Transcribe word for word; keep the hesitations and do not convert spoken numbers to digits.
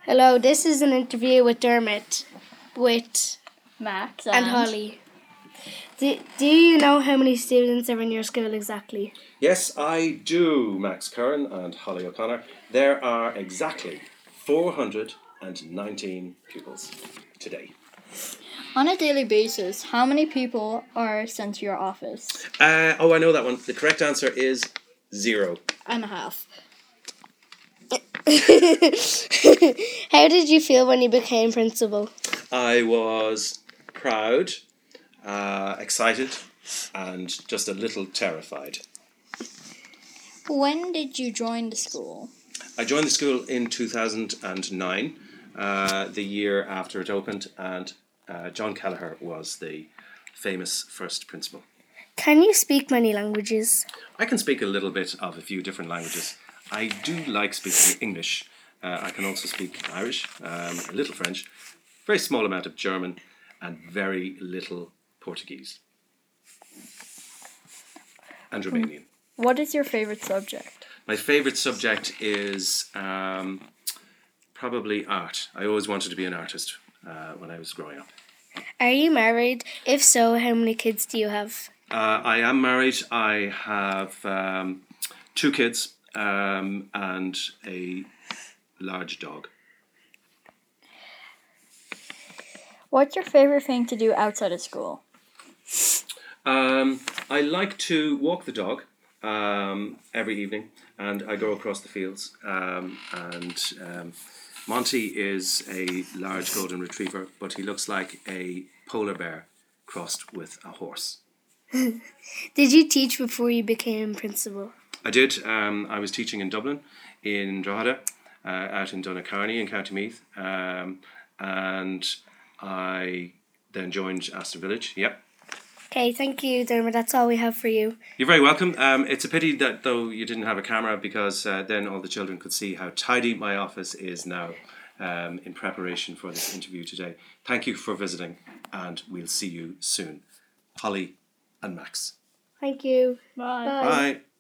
Hello, this is an interview with Dermot, with Max and, and, Holly. Do, do you know how many students are in your school exactly? Yes, I do, Max Curran and Holly O'Connor. There are exactly four hundred nineteen pupils today. On a daily basis, how many people are sent to your office? Uh, oh, I know that one. The correct answer is zero. And a half. How did you feel when you became principal? I was proud, uh, excited, and just a little terrified. When did you join the school? I joined the school in two thousand nine, uh, the year after it opened, and uh, John Kelleher was the famous first principal. Can you speak many languages? I can speak a little bit of a few different languages. I do like speaking English. Uh, I can also speak Irish, um, a little French, very small amount of German, and very little Portuguese. And Romanian. What is your favourite subject? My favourite subject is um, probably art. I always wanted to be an artist uh, when I was growing up. Are you married? If so, how many kids do you have? Uh, I am married. I have um, two kids um, and a large dog. What's your favourite thing to do outside of school? Um, I like to walk the dog um, every evening, and I go across the fields. Um, and um, Monty is a large golden retriever, but he looks like a polar bear crossed with a horse. Did you teach before you became principal? I did. Um, I was teaching in Dublin, in Drogheda, uh, out in Donacarney in County Meath, um, and I then joined Aston Village. Yep. Okay, thank you, Dermot. That's all we have for you. You're very welcome. Um, it's a pity that though you didn't have a camera, because uh, then all the children could see how tidy my office is now um, in preparation for this interview today. Thank you for visiting, and we'll see you soon. Holly and Max. Thank you. Bye. Bye. Bye.